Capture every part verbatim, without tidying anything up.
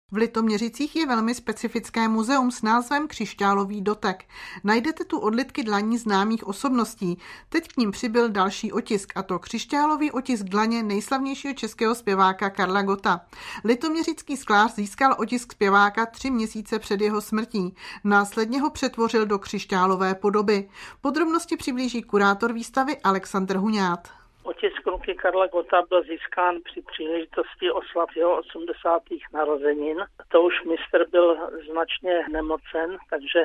V Litoměřicích je velmi specifické muzeum s názvem Křišťálový dotek. Najdete tu odlitky dlaní známých osobností. Teď k ním přibyl další otisk, a to křišťálový otisk dlaně nejslavnějšího českého zpěváka Karla Gotta. Litoměřický sklář získal otisk zpěváka tři měsíce před jeho smrtí. Následně ho přetvořil do křišťálové podoby. Podrobnosti přiblíží kurátor výstavy Alexandr Huňát. Otisk ruky Karla Gotta byl získán při příležitosti oslav jeho osmdesátých narozenin. To už mistr byl značně nemocen, takže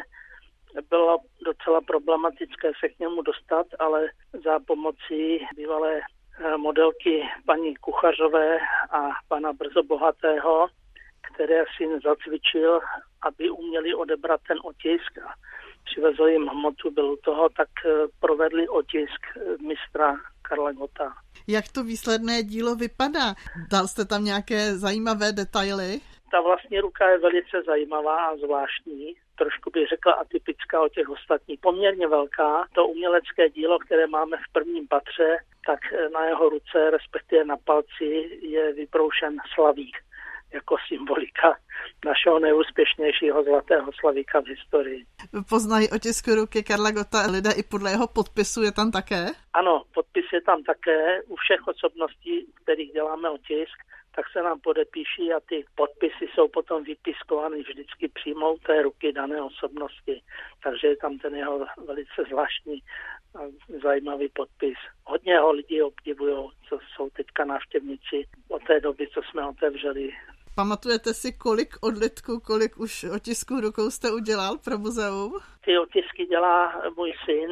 bylo docela problematické se k němu dostat, ale za pomocí bývalé modelky paní Kuchařové a pana Brzobohatého, které syn zacvičil, aby uměli odebrat ten otisk a přivezl jim hmotu, byl toho, tak provedli otisk mistra Karla Gotta. Jak to výsledné dílo vypadá? Dal jste tam nějaké zajímavé detaily? Ta vlastní ruka je velice zajímavá a zvláštní. Trošku bych řekla atypická od těch ostatních. Poměrně velká. To umělecké dílo, které máme v prvním patře, tak na jeho ruce, respektive na palci, je vyproušen slavík jako symbolika našeho nejúspěšnějšího zlatého slavíka v historii. Poznají otisku ruky Karla Gotta lidé i podle jeho podpisu, je tam také? Ano, podpis je tam také. U všech osobností, kterých děláme otisk, tak se nám podepíší a ty podpisy jsou potom vypiskovány vždycky přímo u té ruky dané osobnosti. Takže je tam ten jeho velice zvláštní a zajímavý podpis. Hodně ho lidi obdivují, co jsou teďka návštěvníci od té doby, co jsme otevřeli. Pamatujete si, kolik odlitků, kolik už otisků rukou jste udělal pro muzeum? Ty otisky dělá můj syn.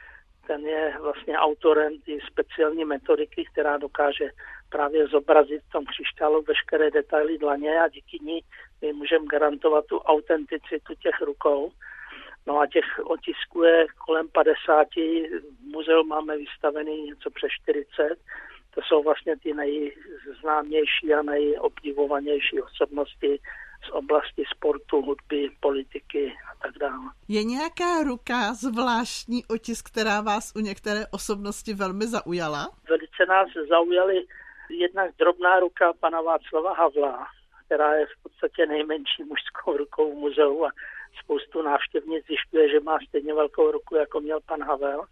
Ten je vlastně autorem ty speciální metodiky, která dokáže právě zobrazit v tom křišťálu veškeré detaily dlaně a díky ní my můžeme garantovat tu autenticitu těch rukou. No a těch otisků je kolem padesáti, v muzeu máme vystavený něco přes čtyřicet. To jsou vlastně ty nejznámější a nejobdivovanější osobnosti z oblasti sportu, hudby, politiky a tak dále. Je nějaká ruka, zvláštní otisk, která vás u některé osobnosti velmi zaujala? Velice nás zaujaly jednak drobná ruka pana Václava Havla, která je v podstatě nejmenší mužskou rukou v muzeu a spoustu návštěvnic zjišťuje, že má stejně velkou ruku, jako měl pan Havel.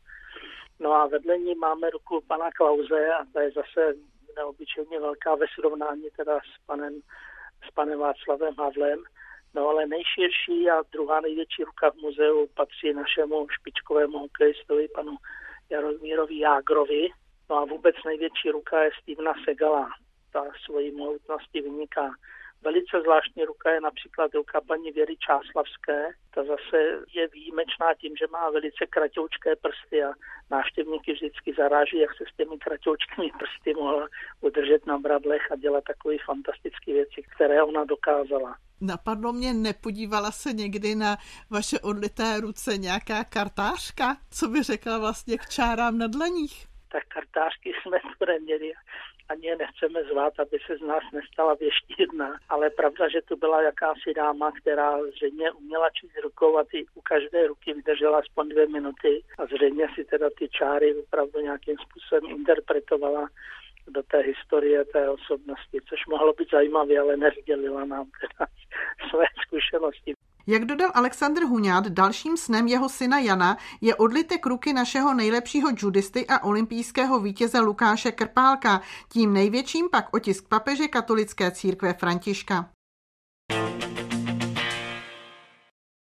No a vedle ní máme ruku pana Klause a ta je zase neobyčejně velká ve srovnání teda s panem, s panem Václavem Havlem. No ale nejširší a druhá největší ruka v muzeu patří našemu špičkovému hokejistovi, panu Jaromírovi Jágrovi. No a vůbec největší ruka je Stevena Segala. Ta svojí mohutnosti vyniká. Velice zvláštní ruka je například ruka paní Věry Čáslavské. Ta zase je výjimečná tím, že má velice kratoučké prsty a návštěvníky vždycky zaráží, jak se s těmi kratoučkými prsty mohla udržet na bradlech a dělat takové fantastické věci, které ona dokázala. Napadlo mě, nepodívala se někdy na vaše odlité ruce nějaká kartářka? Co by řekla vlastně k čárám na dlaních? Tak kartářky jsme tu neměli. Ani je nechceme zvát, aby se z nás nestala věštírna. Ale pravda, že tu byla jakási dáma, která zřejmě uměla číst rukou a ty u každé ruky vydržela aspoň dvě minuty a zřejmě si teda ty čáry opravdu nějakým způsobem interpretovala do té historie té osobnosti, což mohlo být zajímavé, ale nesdělila nám teda své zkušenosti. Jak dodal Alexandr Huňát, dalším snem jeho syna Jana je odlitek ruky našeho nejlepšího judisty a olympijského vítěze Lukáše Krpálka, tím největším pak otisk papeže katolické církve Františka.